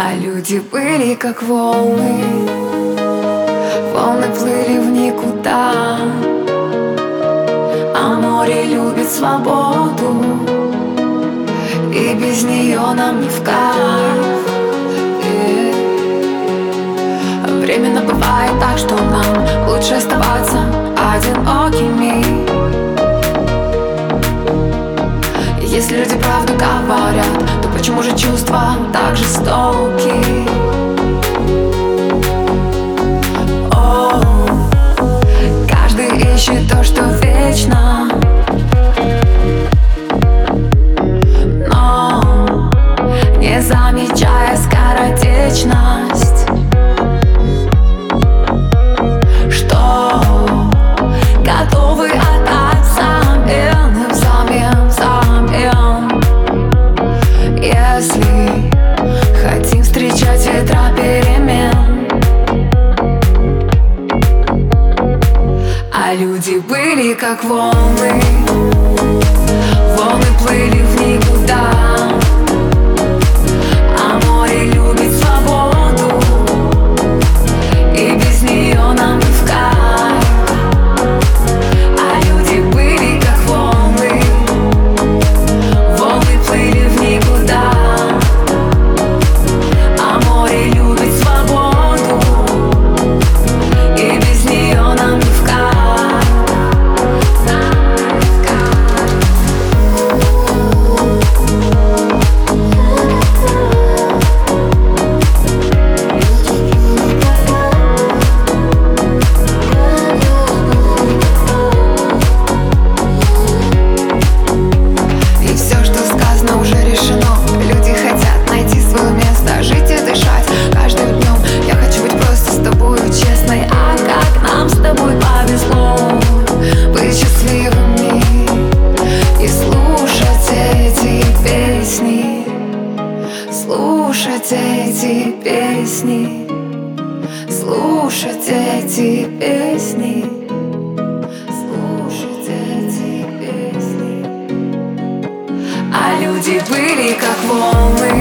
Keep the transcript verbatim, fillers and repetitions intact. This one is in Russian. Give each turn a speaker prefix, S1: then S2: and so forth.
S1: А люди были как волны, волны плыли в никуда. А море любит свободу, и без нее нам не в кайф. Yeah. Временно бывает так, что нам лучше оставаться одинокими. Если люди правду говорят, то почему же чувства так жестоки? О, каждый ищет то, что вечно, но не замечая скоротечность, что готовы отдать взамен и взамен, взамен. Если хотим встречать ветра перемен. А люди были как волны, волны плыли в никуда. А море любит свободу, и без нее нам не в кайф. А люди были как волны, волны плыли в никуда. А море любит свободу, и без нее нам не в кайф. И все, что сказано, уже решено. Люди хотят найти свое место, жить и дышать каждым днем. Я хочу быть просто с тобой честной. А как нам с тобой повезло быть счастливыми и слушать эти песни, слушать эти песни, слушать эти песни, слушать эти песни. А люди были как волны,